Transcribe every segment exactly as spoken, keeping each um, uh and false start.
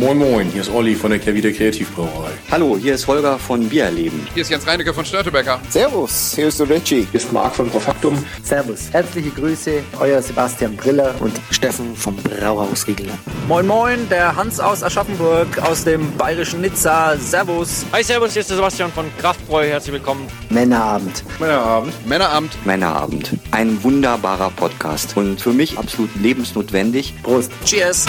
Moin Moin, hier ist Olli von der Kehrwieder Kreativbrauerei. Hallo, hier ist Holger von Biererleben. Hier ist Jens Reinecke von Störtebecker. Servus, hier ist der Richie. Hier ist Marc von Profaktum. Servus, herzliche Grüße, euer Sebastian Briller und Steffen vom Brauhaus Riegler. Moin Moin, der Hans aus Aschaffenburg, aus dem bayerischen Nizza. Servus. Hi, servus, hier ist der Sebastian von Kraftbräu. Herzlich willkommen. Männerabend. Männerabend. Männerabend. Männerabend. Ein wunderbarer Podcast und für mich absolut lebensnotwendig. Prost. Cheers.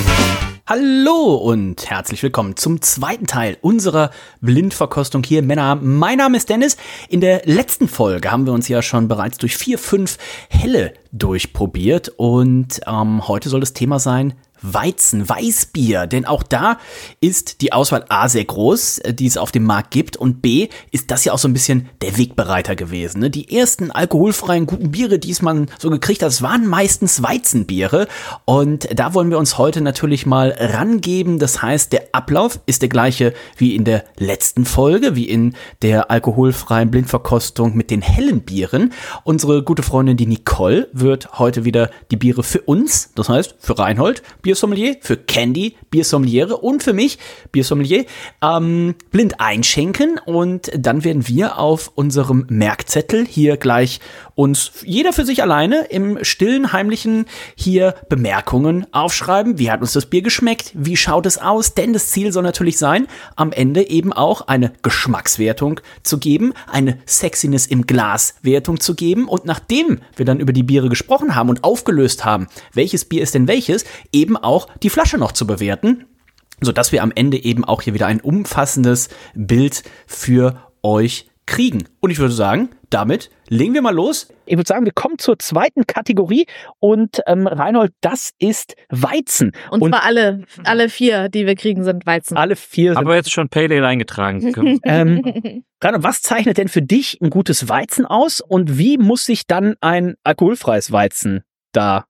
Hallo und herzlich willkommen zum zweiten Teil unserer Blindverkostung hier im Männerabend. Mein Name ist Dennis. In der letzten Folge haben wir uns ja schon bereits durch vier, fünf Helle durchprobiert und ähm, heute soll das Thema sein Weizen, Weißbier, denn auch da ist die Auswahl A sehr groß, die es auf dem Markt gibt, und B ist das ja auch so ein bisschen der Wegbereiter gewesen. Ne? Die ersten alkoholfreien guten Biere, die es man so gekriegt hat, das waren meistens Weizenbiere, und da wollen wir uns heute natürlich mal rangeben. Das heißt, der Ablauf ist der gleiche wie in der letzten Folge, wie in der alkoholfreien Blindverkostung mit den hellen Bieren. Unsere gute Freundin, die Nicole, wird heute wieder die Biere für uns, das heißt für Reinhold, Biersommelier, für Candy, Biersommeliere und für mich, Biersommelier, ähm, blind einschenken, und dann werden wir auf unserem Merkzettel hier gleich uns jeder für sich alleine im stillen, heimlichen hier Bemerkungen aufschreiben. Wie hat uns das Bier geschmeckt? Wie schaut es aus? Denn das Ziel soll natürlich sein, am Ende eben auch eine Geschmackswertung zu geben, eine Sexiness im Glas Wertung zu geben, und nachdem wir dann über die Biere gesprochen haben und aufgelöst haben, welches Bier ist denn welches, eben auch die Flasche noch zu bewerten, sodass wir am Ende eben auch hier wieder ein umfassendes Bild für euch kriegen. Und ich würde sagen, damit legen wir mal los. Ich würde sagen, wir kommen zur zweiten Kategorie, und ähm, Reinhold, das ist Weizen. Und, und zwar alle, alle vier, die wir kriegen, sind Weizen. Alle vier sind. Aber jetzt schon Pale Ale eingetragen. ähm, Reinhold, was zeichnet denn für dich ein gutes Weizen aus, und wie muss sich dann ein alkoholfreies Weizen da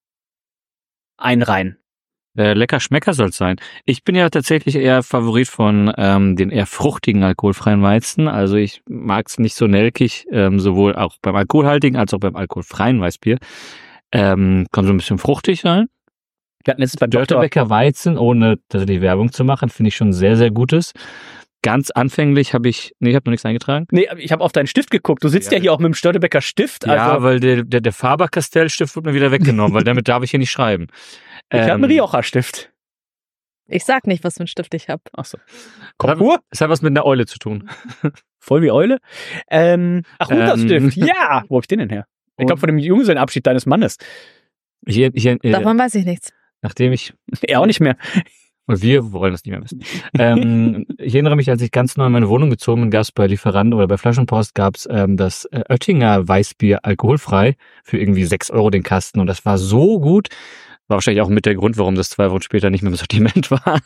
einreihen? Äh, lecker Schmecker soll es sein. Ich bin ja tatsächlich eher Favorit von ähm, den eher fruchtigen alkoholfreien Weizen. Also ich mag es nicht so nelkig, ähm, sowohl auch beim alkoholhaltigen als auch beim alkoholfreien Weißbier. Ähm, kann so ein bisschen fruchtig sein. Wir hatten letztens beim Störtebecker Weizen, ohne die Werbung zu machen, finde ich schon sehr, sehr gutes. Ganz anfänglich habe ich, nee, ich habe noch nichts eingetragen. Nee, ich habe auf deinen Stift geguckt. Du sitzt ja, ja hier auch mit dem Störtebecker Stift. Also ja, weil der, der, der Faber-Castell-Stift wird mir wieder weggenommen, weil damit darf ich hier nicht schreiben. Ich ähm, habe einen Rioja-Stift. Ich sag nicht, was für einen Stift ich habe. Achso. Konkur? Das hat was mit einer Eule zu tun. Voll wie Eule. Ähm, ach, Runterstift. Ähm. Ja! Wo hab ich den denn her? Ich glaube, von dem Junggesellenabschied deines Mannes. Hier, hier, äh, Davon weiß ich nichts. Nachdem ich... Er auch nicht mehr. Und wir wollen das nicht mehr wissen. ähm, ich erinnere mich, als ich ganz neu in meine Wohnung gezogen bin, gab es bei Lieferanten oder bei Flaschenpost gab es ähm, das äh, Oettinger Weißbier alkoholfrei für irgendwie sechs Euro den Kasten. Und das war so gut. War wahrscheinlich auch mit der Grund, warum das zwei Wochen später nicht mehr im Sortiment war.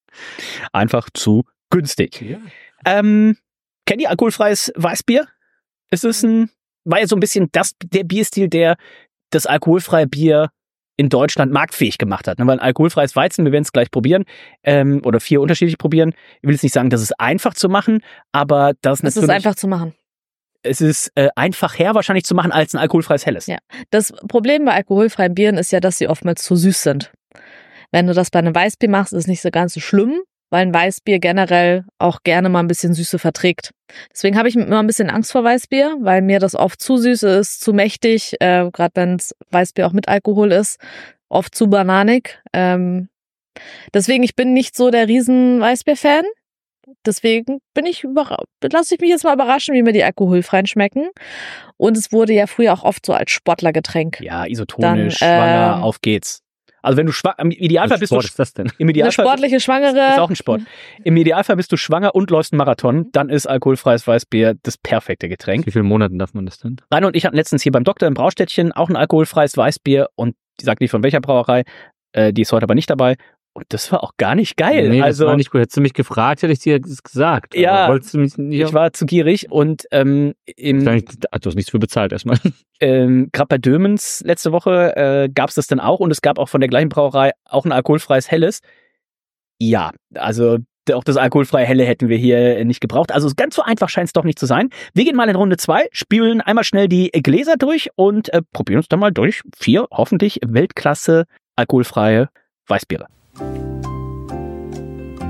Einfach zu günstig. Ja. Ähm, kennt ihr alkoholfreies Weißbier? Ist es ein, war ja so ein bisschen das, der Bierstil, der das alkoholfreie Bier in Deutschland marktfähig gemacht hat. Weil ein alkoholfreies Weizen, wir werden es gleich probieren, ähm, oder vier unterschiedlich probieren. Ich will jetzt nicht sagen, das ist einfach zu machen, aber das es natürlich... ist einfach zu machen. Es ist äh, einfacher wahrscheinlich zu machen als ein alkoholfreies Helles. Ja. Das Problem bei alkoholfreien Bieren ist ja, dass sie oftmals zu süß sind. Wenn du das bei einem Weißbier machst, ist es nicht so ganz so schlimm, weil ein Weißbier generell auch gerne mal ein bisschen Süße verträgt. Deswegen habe ich immer ein bisschen Angst vor Weißbier, weil mir das oft zu süß ist, zu mächtig, äh, gerade wenn es Weißbier auch mit Alkohol ist, oft zu bananig. Ähm, deswegen, ich bin nicht so der riesen Weißbier-Fan. Deswegen bin ich überra- lasse ich mich jetzt mal überraschen, wie mir die alkoholfreien schmecken. Und es wurde ja früher auch oft so als Sportlergetränk. Ja, isotonisch, Dann, schwanger, äh, auf geht's. Also wenn du schwanger, im Idealfall bist Sport du... ist das denn? Im Idealfall Eine sportliche Schwangere. Ist auch ein Sport. Im Idealfall bist du schwanger und läufst einen Marathon, dann ist alkoholfreies Weißbier das perfekte Getränk. Wie viele Monate darf man das denn? Rainer und ich hatten letztens hier beim Doktor im Braustädtchen auch ein alkoholfreies Weißbier, und die sagt nicht von welcher Brauerei, äh, die ist heute aber nicht dabei. Und das war auch gar nicht geil. Nee, also, das war nicht gut. Hättest du mich gefragt, hätte ich dir das gesagt. Ja, aber wolltest du mich nicht ich war zu gierig, und ähm, im, du hast nichts für bezahlt erstmal. Ähm, gerade bei Dömens letzte Woche äh, gab es das dann auch, und es gab auch von der gleichen Brauerei auch ein alkoholfreies Helles. Ja, also auch das alkoholfreie Helle hätten wir hier nicht gebraucht. Also ganz so einfach scheint es doch nicht zu sein. Wir gehen mal in Runde zwei, spielen einmal schnell die Gläser durch und äh, probieren uns dann mal durch vier hoffentlich Weltklasse alkoholfreie Weißbiere.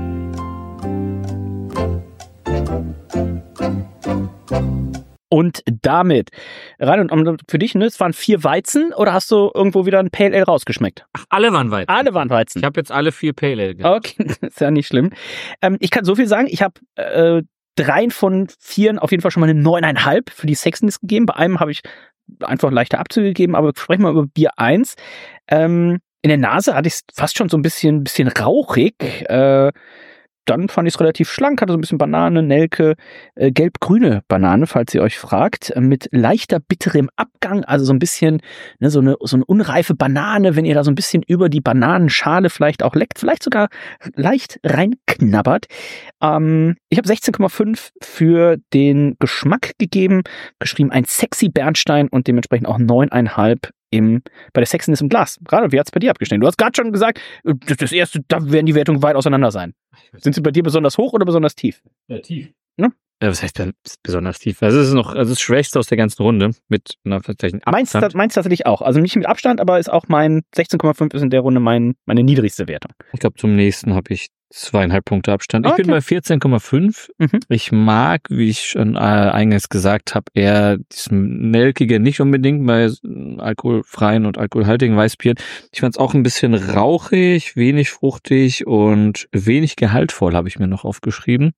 Und damit, rein und für dich, ne, es waren vier Weizen oder hast du irgendwo wieder ein Pale Ale rausgeschmeckt? Ach, alle waren Weizen. Alle waren Weizen. Ich habe jetzt alle vier Pale Ale gehabt. Okay, ist ja nicht schlimm. Ähm, ich kann so viel sagen, ich habe äh, dreien von vieren auf jeden Fall schon mal eine neuneinhalb für die Sexiness gegeben. Bei einem habe ich einfach leichte Abzüge gegeben, aber sprechen wir über Bier eins. Ähm, in der Nase hatte ich es fast schon so ein bisschen, bisschen rauchig. Äh, Dann fand ich es relativ schlank, hatte so ein bisschen Banane, Nelke, äh, gelb-grüne Banane, falls ihr euch fragt, äh, mit leichter bitterem Abgang, also so ein bisschen, ne, so eine so eine unreife Banane, wenn ihr da so ein bisschen über die Bananenschale vielleicht auch leckt, vielleicht sogar leicht reinknabbert. Ähm, ich habe sechzehn Komma fünf für den Geschmack gegeben, geschrieben ein sexy Bernstein und dementsprechend auch neun Komma fünf im, bei der Sexiness im Glas. Gerade, wie hat es bei dir abgeschnitten? Du hast gerade schon gesagt, das erste, da werden die Wertungen weit auseinander sein. Sind sie bei dir besonders hoch oder besonders tief? Ja, tief. Ne? Ja, was heißt denn besonders tief? Also es ist noch, also das Schwächste aus der ganzen Runde mit einer tatsächlichen Meins, Abstand. meins tatsächlich auch. Also nicht mit Abstand, aber ist auch mein sechzehn Komma fünf ist in der Runde mein, meine niedrigste Wertung. Ich glaube, zum nächsten habe ich zweieinhalb Punkte Abstand. Ich Okay. bin bei vierzehn Komma fünf. Mhm. Ich mag, wie ich schon äh, eingangs gesagt habe, eher dieses Nelkige nicht unbedingt bei alkoholfreien und alkoholhaltigen Weißbieren. Ich fand es auch ein bisschen rauchig, wenig fruchtig und wenig gehaltvoll, habe ich mir noch aufgeschrieben.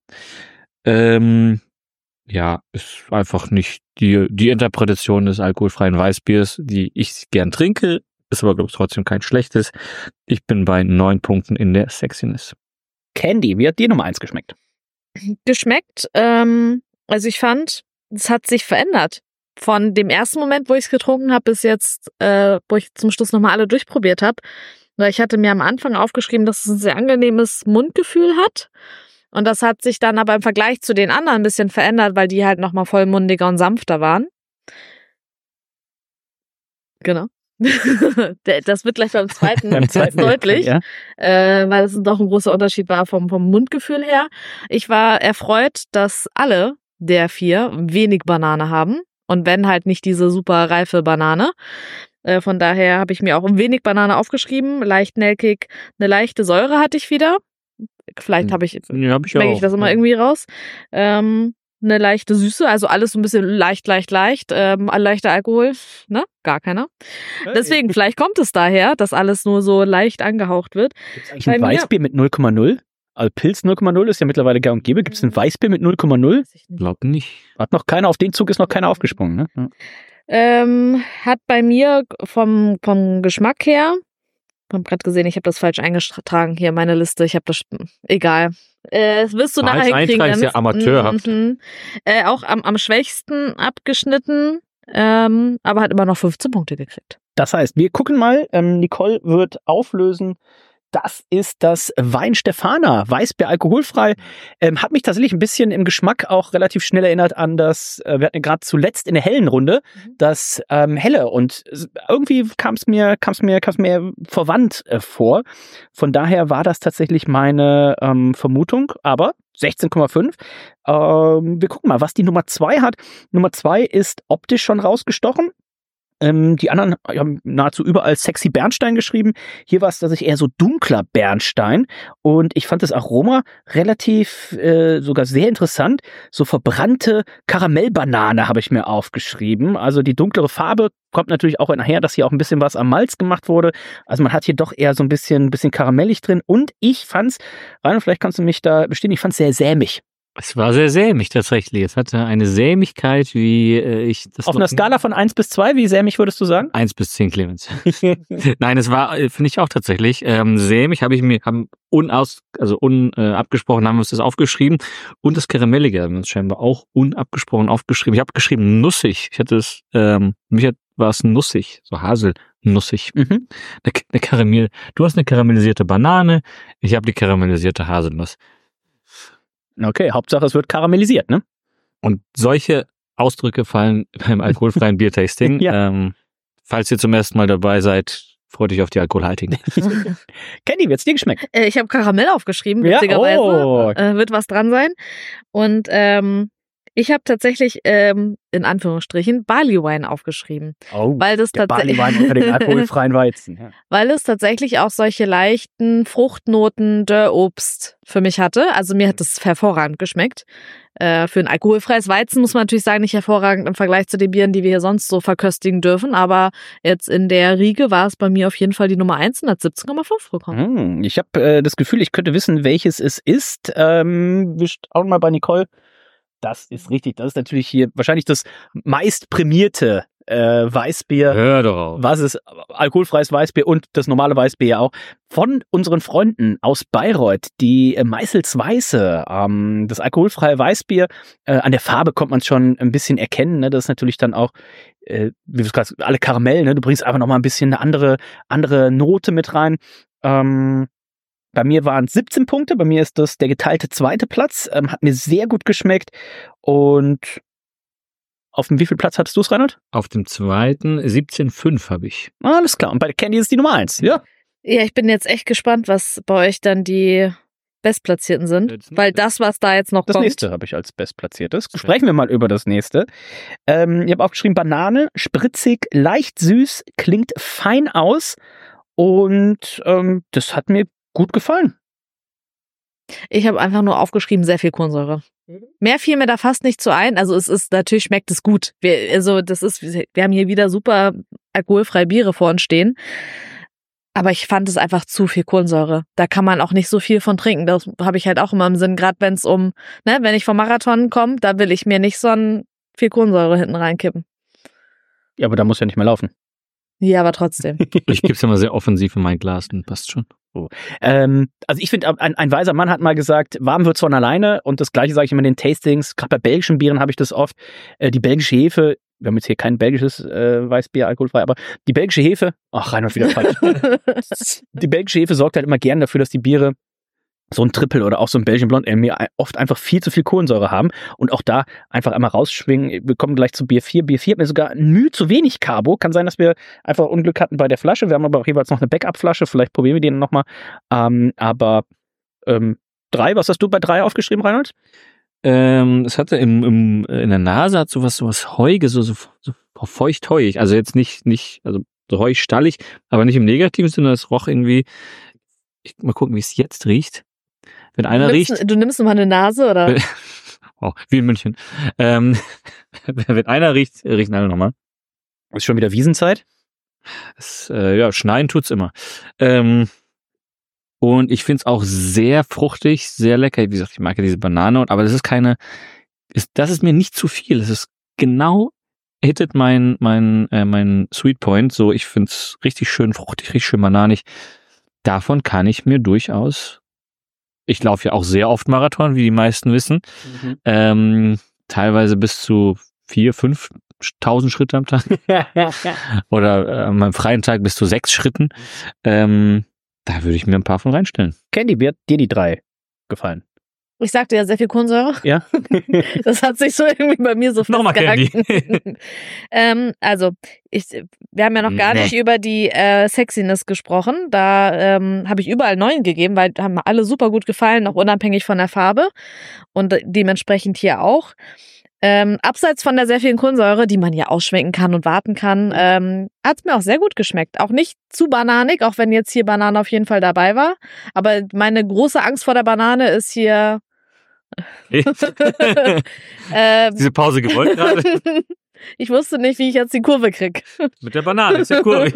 Ähm, ja, ist einfach nicht die, die Interpretation des alkoholfreien Weißbiers, die ich gern trinke, ist aber, glaube ich, trotzdem kein schlechtes. Ich bin bei neun Punkten in der Sexiness. Candy, wie hat dir Nummer eins geschmeckt? Geschmeckt, ähm, also ich fand, es hat sich verändert. Von dem ersten Moment, wo ich es getrunken habe, bis jetzt, äh, wo ich zum Schluss nochmal alle durchprobiert habe. Weil ich hatte mir am Anfang aufgeschrieben, dass es ein sehr angenehmes Mundgefühl hat. Und das hat sich dann aber im Vergleich zu den anderen ein bisschen verändert, weil die halt nochmal vollmundiger und sanfter waren. Genau. Das wird gleich beim zweiten, Beim ganz zweiten deutlich, ja. äh, weil es doch ein großer Unterschied war vom, vom Mundgefühl her. Ich war erfreut, dass alle der vier wenig Banane haben und wenn halt nicht diese super reife Banane. Äh, von daher habe ich mir auch wenig Banane aufgeschrieben, leicht nelkig, eine leichte Säure hatte ich wieder. Vielleicht habe ich, Ja, hab ich schmecke auch. ich das immer irgendwie raus. Ähm, eine leichte Süße, also alles so ein bisschen leicht, leicht, leicht. Ähm, leichter Alkohol, ne? Gar keiner. Deswegen, vielleicht kommt es daher, dass alles nur so leicht angehaucht wird. Gibt es eigentlich Bei ein mir- Weißbier mit null Komma null? Also Pilz null Komma null ist ja mittlerweile gang und gäbe. Gibt es ein Weißbier mit null Komma null? Weiß ich nicht. Glaub nicht. Hat noch keiner, auf den Zug ist noch keiner aufgesprungen, ne? Ja. Ähm, hat bei mir vom, vom Geschmack her, ich habe gerade gesehen, ich habe das falsch eingetragen hier, meine Liste. Ich habe das, egal. Äh, das wirst du Falsch nachher hinkriegen. eintragen ist ja Dennis. amateurhaft. Mhm. Äh, auch am, am schwächsten abgeschnitten, ähm, aber hat immer noch fünfzehn Punkte gekriegt. Das heißt, wir gucken mal, ähm, Nicole wird auflösen. Das ist das Weinstefana, Weißbier alkoholfrei. Ähm, hat mich tatsächlich ein bisschen im Geschmack auch relativ schnell erinnert an das, äh, wir hatten gerade zuletzt in der hellen Runde, Mhm. das ähm, Helle. Und es- irgendwie kam es mir, kam es mir, kam es mir verwandt äh, vor. Von daher war das tatsächlich meine ähm, Vermutung. Aber sechzehn Komma fünf. Ähm, wir gucken mal, was die Nummer zwei hat. Nummer zwei ist optisch schon rausgestochen. Ähm, die anderen haben nahezu überall sexy Bernstein geschrieben. Hier war es tatsächlich eher so dunkler Bernstein. Und ich fand das Aroma relativ, äh, sogar sehr interessant. So verbrannte Karamellbanane habe ich mir aufgeschrieben. Also die dunklere Farbe kommt natürlich auch nachher, dass hier auch ein bisschen was am Malz gemacht wurde. Also man hat hier doch eher so ein bisschen, bisschen karamellig drin. Und ich fand's, Rainer, vielleicht kannst du mich da bestätigen, ich fand's sehr sämig. Es war sehr sämig tatsächlich. Es hatte eine Sämigkeit, wie äh, ich das Auf noch- einer Skala von eins bis zwei, wie sämig würdest du sagen? eins bis zehn, Clemens. Nein, es war, äh, finde ich auch tatsächlich, ähm, sämig habe ich mir, haben unaus, also unabgesprochen, äh, haben wir uns das aufgeschrieben. Und das Karamellige haben wir uns scheinbar auch unabgesprochen aufgeschrieben. Ich habe geschrieben nussig. Ich hatte es, ähm, mich hat, war es nussig, so haselnussig. Mhm. Eine, eine Karamell. Du hast eine karamellisierte Banane, ich habe die karamellisierte Haselnuss. Okay, Hauptsache es wird karamellisiert, ne? Und solche Ausdrücke fallen beim alkoholfreien Biertasting. Ja. ähm, falls ihr zum ersten Mal dabei seid, freut euch auf die alkoholhaltigen. Candy, wird's dir geschmeckt? Äh, ich habe Karamell aufgeschrieben, Ja, witzigerweise. oh. Äh, wird was dran sein. Und ähm, Ich habe tatsächlich ähm, in Anführungsstrichen Barley Wine aufgeschrieben. Oh, weil das der Barley Wine unter den alkoholfreien Weizen. Ja. Weil es tatsächlich auch solche leichten Fruchtnoten, Dörrobst für mich hatte. Also mir hat das hervorragend geschmeckt. Äh, für ein alkoholfreies Weizen muss man natürlich sagen, nicht hervorragend im Vergleich zu den Bieren, die wir hier sonst so verköstigen dürfen. Aber jetzt in der Riege war es bei mir auf jeden Fall die Nummer eins und hat siebzehn Komma fünf bekommen. Hm, ich habe äh, das Gefühl, ich könnte wissen, welches es ist. Ähm, wir schauen mal bei Nicole. Das ist richtig. Das ist natürlich hier wahrscheinlich das meist prämierte äh, Weißbier. Hör doch auf. Was ist alkoholfreies Weißbier und das normale Weißbier ja auch. Von unseren Freunden aus Bayreuth, die äh, Meißels Weiße, ähm, das alkoholfreie Weißbier. Äh, an der Farbe kommt man schon ein bisschen erkennen. Ne? Das ist natürlich dann auch, äh, wie du es gerade alle Karamell. Ne? Du bringst einfach noch mal ein bisschen eine andere, andere Note mit rein. Ähm, Bei mir waren es siebzehn Punkte, bei mir ist das der geteilte zweite Platz, ähm, hat mir sehr gut geschmeckt. Und auf dem wieviel Platz hattest du es, Reinhold? Auf dem zweiten siebzehn Komma fünf habe ich. Alles klar, und bei der Candy ist die Nummer eins, ja. Ja, ich bin jetzt echt gespannt, was bei euch dann die Bestplatzierten sind, Jetzt weil das, was da jetzt noch Das kommt. nächste habe ich als bestplatziertes. Sprechen wir mal über das nächste. Ähm, ich habe aufgeschrieben, Banane, spritzig, leicht süß, klingt fein aus und ähm, das hat mir gut gefallen. Ich habe einfach nur aufgeschrieben, sehr viel Kohlensäure. Mehr fiel mir da fast nicht zu ein. Also es ist, natürlich schmeckt es gut. Wir, also das ist, wir haben hier wieder super alkoholfreie Biere vor uns stehen. Aber ich fand es einfach zu viel Kohlensäure. Da kann man auch nicht so viel von trinken. Das habe ich halt auch immer im Sinn, gerade wenn es um, ne, wenn ich vom Marathon komme, da will ich mir nicht so ein viel Kohlensäure hinten reinkippen. Ja, aber da muss ja nicht mehr laufen. Ja, aber trotzdem. Ich gebe es ja mal sehr offensiv in mein Glas, dann passt schon. So. Ähm, also ich finde, ein, ein weiser Mann hat mal gesagt, warm wird's von alleine, und das Gleiche sage ich immer in den Tastings, gerade bei belgischen Bieren habe ich das oft, äh, die belgische Hefe, wir haben jetzt hier kein belgisches äh, Weißbier, alkoholfrei, aber die belgische Hefe, ach, Reinhold wieder falsch. Die belgische Hefe sorgt halt immer gern dafür, dass die Biere so ein Triple oder auch so ein Belgian Blonde Ale oft einfach viel zu viel Kohlensäure haben und auch da einfach einmal rausschwingen. Wir kommen gleich zu Bier vier. Bier vier hat mir sogar ein Mühe zu wenig Carbo. Kann sein, dass wir einfach Unglück hatten bei der Flasche. Wir haben aber auch jeweils noch eine Backup-Flasche. Vielleicht probieren wir die nochmal. Ähm, aber ähm, drei, was hast du bei drei aufgeschrieben, Reinhold? Ähm, es hatte im, im, in der Nase hat sowas, sowas Heuiges, so, so, so feucht-heuig. Also jetzt nicht, nicht, also so heuig-stallig, aber nicht im negativen Sinne. Es roch irgendwie, ich, mal gucken, wie es jetzt riecht. Wenn einer du nimmst, riecht. Du nimmst mal eine Nase, oder? Oh, wie in München. Ähm, wenn einer riecht, riechen alle nochmal. Ist schon wieder Wiesenzeit? Es, äh, ja, schneien tut's immer. Ähm, und ich find's auch sehr fruchtig, sehr lecker. Wie gesagt, ich mag ja diese Banane, aber das ist keine, ist, das ist mir nicht zu viel. Es ist genau, hittet mein, mein, äh, mein Sweet Point. So, ich find's richtig schön fruchtig, richtig schön bananig. Davon kann ich mir durchaus, ich laufe ja auch sehr oft Marathon, wie die meisten wissen, mhm. ähm, teilweise bis zu vier, fünftausend Schritte am Tag oder äh, an meinem freien Tag bis zu sechs Schritten. Ähm, da würde ich mir ein paar von reinstellen. Candy, wie hat dir die drei gefallen? Ich sagte ja sehr viel Kohlensäure. Ja. Das hat sich so irgendwie bei mir so Nochmal festgehalten. ähm, also, ich, wir haben ja noch gar nee. nicht über die äh, Sexiness gesprochen. Da ähm, habe ich überall neun gegeben, weil haben mir alle super gut gefallen, auch unabhängig von der Farbe. Und dementsprechend hier auch. Ähm, abseits von der sehr vielen Kohlensäure, die man ja ausschwenken kann und warten kann, ähm, hat es mir auch sehr gut geschmeckt. Auch nicht zu bananig, auch wenn jetzt hier Banane auf jeden Fall dabei war. Aber meine große Angst vor der Banane ist hier... ähm, Diese Pause gewollt gerade? Ich wusste nicht, wie ich jetzt die Kurve kriege. Mit der Banane, ist ja kurvig.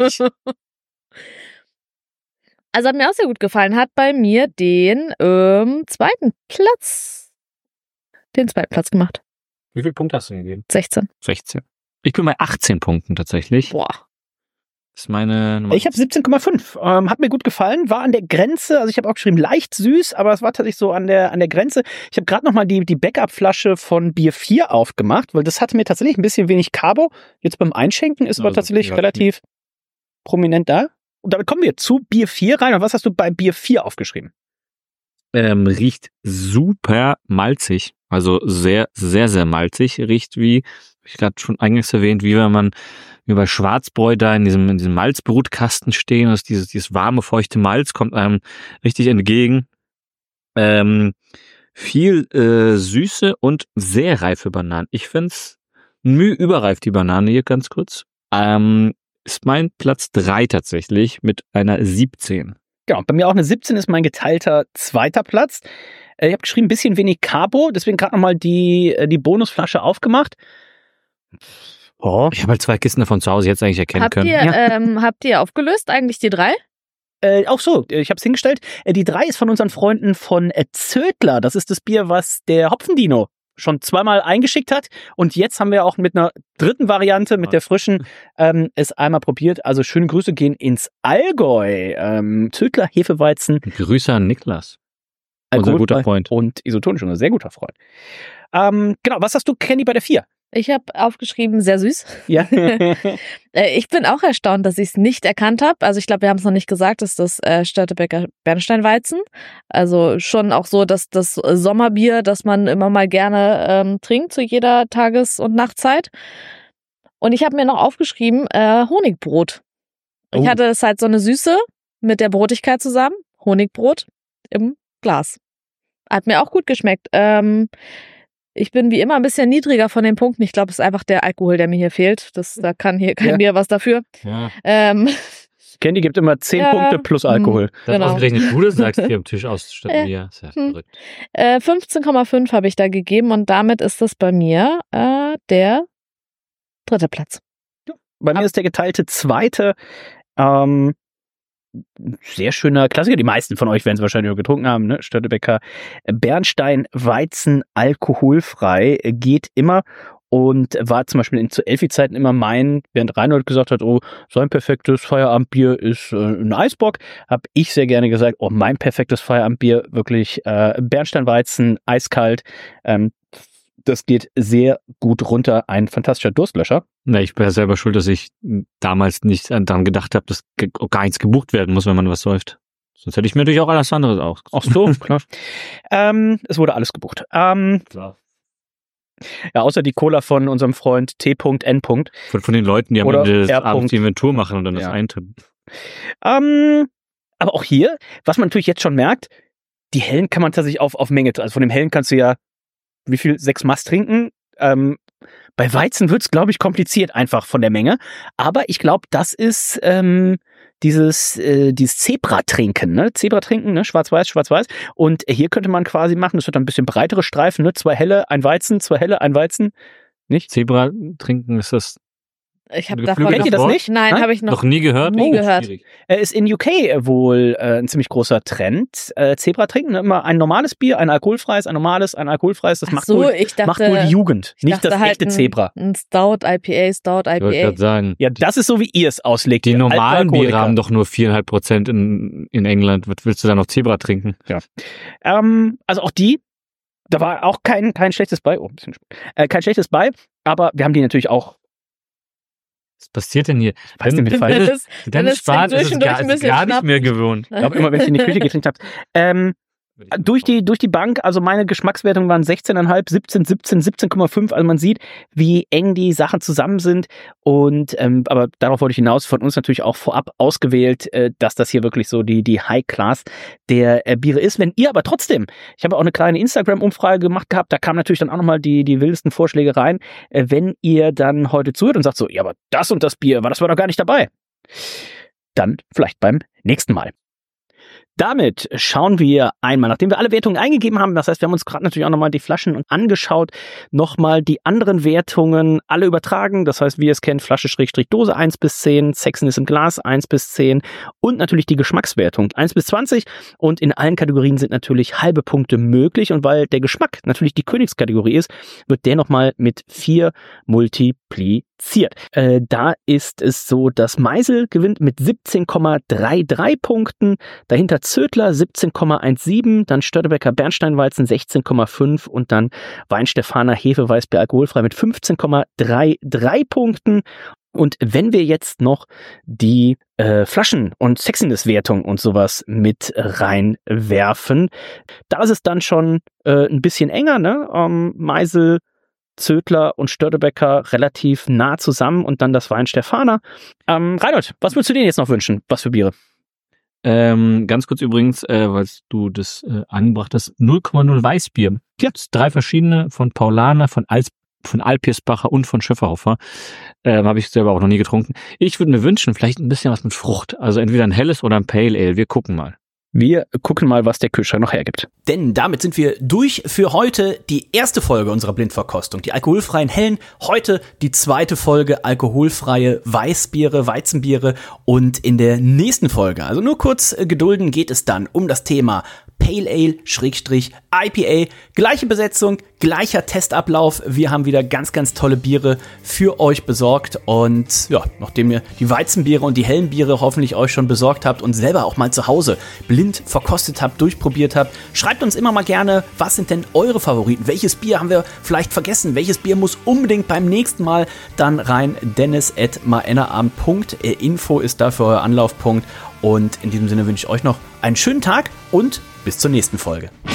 Also hat mir auch sehr gut gefallen. Hat bei mir den ähm, zweiten Platz, den zweiten Platz gemacht. Wie viele Punkte hast du gegeben? sechzehn. sechzehn. Ich bin bei achtzehn Punkten tatsächlich. Boah. Das ist meine Nummer. Ich habe siebzehn Komma fünf. Ähm, hat mir gut gefallen. War an der Grenze. Also ich habe auch geschrieben, leicht süß, aber es war tatsächlich so an der an der Grenze. Ich habe gerade nochmal die, die Backup-Flasche von Bier vier aufgemacht, weil das hatte mir tatsächlich ein bisschen wenig Carbo. Jetzt beim Einschenken ist aber also, tatsächlich ja, relativ prominent da. Und damit kommen wir zu Bier vier rein. Und was hast du bei Bier vier aufgeschrieben? Ähm, riecht super malzig. Also sehr, sehr, sehr malzig. Riecht wie, hab ich gerade schon eingangs erwähnt, wie wenn man wie bei Schwarzbräu da in diesem, in diesem Malzbrutkasten stehen. Also dieses, dieses warme, feuchte Malz kommt einem richtig entgegen. Ähm, Viel äh, Süße und sehr reife Bananen. Ich find's müh überreif, die Banane hier ganz kurz. Ähm, ist mein Platz drei tatsächlich mit einer siebzehn. Genau, bei mir auch eine siebzehn ist mein geteilter zweiter Platz. Ich habe geschrieben, ein bisschen wenig Carbo, deswegen gerade nochmal die, die Bonusflasche aufgemacht. Oh. Ich habe halt zwei Kisten davon zu Hause jetzt eigentlich erkennen habt können. Ihr, Ja. ähm, habt ihr aufgelöst eigentlich die drei? Äh, auch so, ich habe es hingestellt. Äh, die drei ist von unseren Freunden von äh, Zödler. Das ist das Bier, was der Hopfendino schon zweimal eingeschickt hat. Und jetzt haben wir auch mit einer dritten Variante, mit der frischen, ähm, es einmal probiert. Also schöne Grüße gehen ins Allgäu. Ähm, Zödler Hefeweizen. Grüße an Niklas. Unser Alkoholfrei guter Freund. Und isotonisch, unser sehr guter Freund. Ähm, genau, was hast du, Kenny, bei der vier? Ich habe aufgeschrieben, sehr süß. Ja. Äh, ich bin auch erstaunt, dass ich es nicht erkannt habe. Also ich glaube, wir haben es noch nicht gesagt, das ist das äh, Störtebeker Bernsteinweizen. Also schon auch so, dass das Sommerbier, das man immer mal gerne ähm, trinkt zu jeder Tages- und Nachtzeit. Und ich habe mir noch aufgeschrieben, äh, Honigbrot. Oh. Ich hatte es halt so eine Süße mit der Brotigkeit zusammen. Honigbrot im Glas. Hat mir auch gut geschmeckt. Ähm, Ich bin wie immer ein bisschen niedriger von den Punkten. Ich glaube, es ist einfach der Alkohol, der mir hier fehlt. Das, da kann hier kein Ja. Bier was dafür. Ja. Ähm, Candy gibt immer zehn Ja. Punkte plus Alkohol. Das Genau. ausgerechnet du das sagst hier am Tisch ausstatten Äh, wir. Ist ja hm. verrückt. äh, fünfzehn Komma fünf habe ich da gegeben und damit ist das bei mir äh, der dritte Platz. Bei mir ist der geteilte zweite. Ähm, sehr schöner Klassiker. Die meisten von euch werden es wahrscheinlich auch getrunken haben. Ne? Störtebeker Bernstein Weizen alkoholfrei geht immer und war zum Beispiel in zu Elfi-Zeiten immer mein, während Reinhold gesagt hat, oh, sein perfektes Feierabendbier ist äh, ein Eisbock, habe ich sehr gerne gesagt, oh, mein perfektes Feierabendbier wirklich äh, Bernsteinweizen, eiskalt. Ähm, das geht sehr gut runter. Ein fantastischer Durstlöscher. Na, ich bin ja selber schuld, dass ich damals nicht daran gedacht habe, dass ge- gar nichts gebucht werden muss, wenn man was säuft. Sonst hätte ich mir natürlich auch alles andere auch. Ach so, klar. ähm, es wurde alles gebucht. Ähm, Klar. ja, außer die Cola von unserem Freund T N. Von, von den Leuten, die am Oder Ende des R. Abends die Inventur machen und dann Ja. das eintippen. Ähm, aber auch hier, was man natürlich jetzt schon merkt, die hellen kann man tatsächlich auf, auf Menge, also von dem hellen kannst du ja, wie viel, sechs Maß trinken. Ähm, bei Weizen wird's, glaube ich, kompliziert einfach von der Menge. Aber ich glaube, das ist ähm, dieses, äh, dieses Zebra-Trinken, ne? Zebra-Trinken, ne? Schwarz-Weiß, Schwarz-Weiß. Und hier könnte man quasi machen, das wird dann ein bisschen breitere Streifen, ne? Zwei helle, ein Weizen, zwei helle, ein Weizen. Nicht? Zebra trinken, ist das Ich habe Geflügeltes davon Kennt ihr das Wort? nicht? Nein, Nein? habe ich noch. noch nie gehört? Nie gehört. Schwierig. Äh, ist in U K wohl äh, ein ziemlich großer Trend. Äh, Zebra trinken, ne? Immer ein normales Bier, ein alkoholfreies, ein normales, ein alkoholfreies. Das Ach macht, so, wohl, ich dachte, macht wohl die Jugend, ich nicht dachte das halt echte ein, Zebra. Ein Stout, I P A, Stout, I Ich wollte P A. gerade sagen, Ja, das ist so, wie ihr es auslegt. die ihr alten normalen Biere Alkoholiker. haben doch nur viereinhalb Prozent in, in England. Was willst du da noch Zebra trinken? Ähm, also auch die, da war auch kein, kein schlechtes bei. Oh, ein bisschen, äh, kein schlechtes bei, aber wir haben die natürlich auch. Was passiert denn hier? Weiß nicht, mit falsch. Dennis, Dann Dennis spart trinkt ist es zwischendurch gar, ein ist bisschen gar nicht Schnaps. mehr gewohnt. Ich glaube immer, wenn ich in die Küche getrinkt habe. Ähm, durch die, durch die Bank, also meine Geschmackswertung waren sechzehn Komma fünf, siebzehn, siebzehn, siebzehn Komma fünf. Also man sieht, wie eng die Sachen zusammen sind. Und ähm, aber darauf wollte ich hinaus, von uns natürlich auch vorab ausgewählt, äh, dass das hier wirklich so die, die High Class der äh, Biere ist. Wenn ihr aber trotzdem, ich habe auch eine kleine Instagram-Umfrage gemacht gehabt, da kamen natürlich dann auch nochmal die, die wildesten Vorschläge rein. Äh, wenn ihr dann heute zuhört und sagt so, ja, aber das und das Bier, war das war doch gar nicht dabei. Dann vielleicht beim nächsten Mal. Damit schauen wir einmal, nachdem wir alle Wertungen eingegeben haben, das heißt, wir haben uns gerade natürlich auch nochmal die Flaschen angeschaut, nochmal die anderen Wertungen alle übertragen, das heißt, wie ihr es kennt, Flasche Schrägstrich Dose eins bis zehn, Sexiness im Glas eins bis zehn und natürlich die Geschmackswertung eins bis zwanzig und in allen Kategorien sind natürlich halbe Punkte möglich und weil der Geschmack natürlich die Königskategorie ist, wird der nochmal mit vier multipliziert. Äh, da ist es so, dass Meisel gewinnt mit siebzehn Komma dreiunddreißig Punkten, dahinter Zödler siebzehn Komma siebzehn, dann Störtebeker Bernsteinweizen sechzehn Komma fünf und dann Weinstefaner Hefeweißbier alkoholfrei mit fünfzehn Komma dreiunddreißig Punkten. Und wenn wir jetzt noch die äh, Flaschen- und Sexiness-Wertung und sowas mit reinwerfen, da ist es dann schon äh, ein bisschen enger, ne? Ähm, Meisel, Zödler und Störtebeker relativ nah zusammen und dann das Weinstefaner. Ähm, Reinhold, was würdest du dir jetzt noch wünschen? Was für Biere? Ähm, ganz kurz übrigens, äh, weil du das äh, angebracht hast, null Komma null Weißbier. Ja, drei verschiedene von Paulaner, von Als von Alpirsbacher und von Schöfferhofer. Ähm, habe ich selber auch noch nie getrunken. Ich würde mir wünschen, vielleicht ein bisschen was mit Frucht. Also entweder ein helles oder ein Pale Ale. Wir gucken mal. Wir gucken mal, was der Kühlschrank noch hergibt. Denn damit sind wir durch für heute. Die erste Folge unserer Blindverkostung, die alkoholfreien Hellen. Heute die zweite Folge alkoholfreie Weißbiere, Weizenbiere. Und in der nächsten Folge, also nur kurz gedulden, geht es dann um das Thema Pale Ale, Schrägstrich, I P A. Gleiche Besetzung, gleicher Testablauf. Wir haben wieder ganz, ganz tolle Biere für euch besorgt. Und ja, nachdem ihr die Weizenbiere und die hellen Biere hoffentlich euch schon besorgt habt und selber auch mal zu Hause blind verkostet habt, durchprobiert habt, schreibt uns immer mal gerne, was sind denn eure Favoriten? Welches Bier haben wir vielleicht vergessen? Welches Bier muss unbedingt beim nächsten Mal dann rein? Dennis at maennerabend punkt info ist dafür euer Anlaufpunkt. Und in diesem Sinne wünsche ich euch noch einen schönen Tag und bis zur nächsten Folge.